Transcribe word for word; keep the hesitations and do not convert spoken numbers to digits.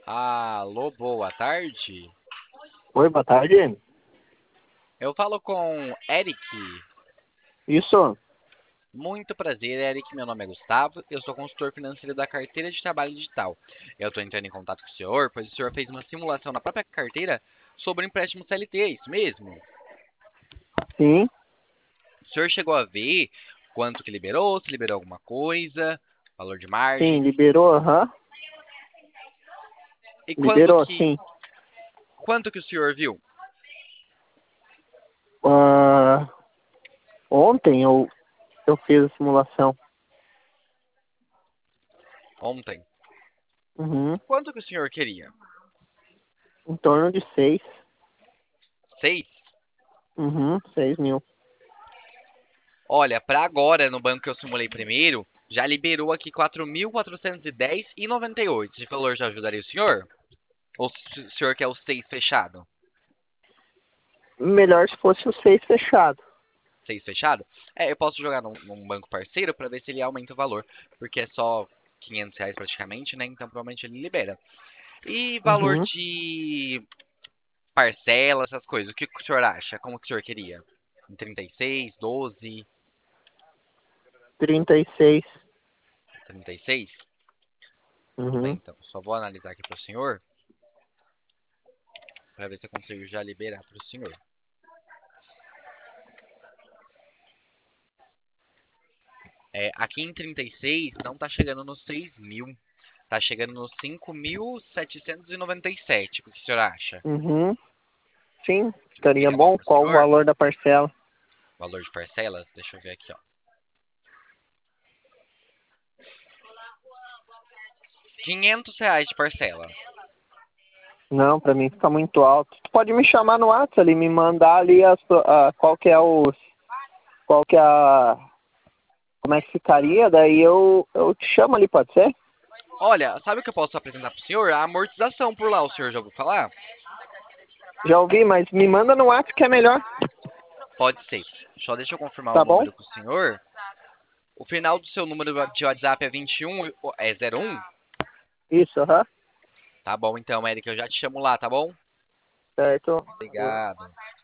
Alô, boa tarde. Oi, boa tarde. Eu falo com Eric. Isso, Muito prazer, Eric. Meu nome é Gustavo. Eu sou consultor financeiro da carteira de trabalho digital. Eu estou entrando em contato com o senhor, pois o senhor fez uma simulação na própria carteira sobre o empréstimo C L T, é isso mesmo? sim, O senhor chegou a ver quanto que liberou, se liberou alguma coisa, valor de margem? sim, liberou, aham. E quanto Liberou, que, sim. quanto que o senhor viu Ah, ontem eu, eu fiz a simulação. ontem? Uhum, Quanto que o senhor queria? em torno de seis. Seis? Uhum, seis mil. Olha, para agora, no banco que eu simulei primeiro, já liberou aqui quatro mil quatrocentos e dez e noventa e oito. Esse valor já ajudaria o senhor? Ou o senhor quer o seis fechado? Melhor se fosse o seis fechado. Seis fechado? É, eu posso jogar num, num banco parceiro para ver se ele aumenta o valor, porque é só quinhentos reais praticamente, né? Então provavelmente ele libera. E valor Uhum, de parcela, essas coisas, o que o senhor acha? Como que o senhor queria? Em trinta e seis, doze, trinta e seis. trinta e seis? Tudo bem, Uhum. então. Só vou analisar aqui para o senhor, para ver se eu consigo já liberar para o senhor. É, aqui em trinta e seis não tá chegando nos seis mil. Tá chegando nos cinco mil setecentos e noventa e sete. O que o senhor acha? Uhum, sim, estaria Fica bom bom. pro Qual o senhor? valor da parcela? Valor de parcelas? Deixa eu ver aqui, ó. quinhentos reais de parcela. Não, pra mim fica muito alto. Tu pode me chamar no WhatsApp ali, me mandar ali as, a, qual que é o, qual que é a, como é que ficaria, daí eu, eu te chamo ali, pode ser? Olha, sabe o que eu posso apresentar pro senhor? A amortização por lá, o senhor já ouviu falar? Já ouvi, mas me manda no WhatsApp que é melhor, Pode ser. Só deixa eu confirmar o tá bom? número com o senhor. O final do seu número de WhatsApp é vinte e um, é zero um? Isso, aham, Tá bom então, Eric, eu já te chamo lá, tá bom? certo. Obrigado.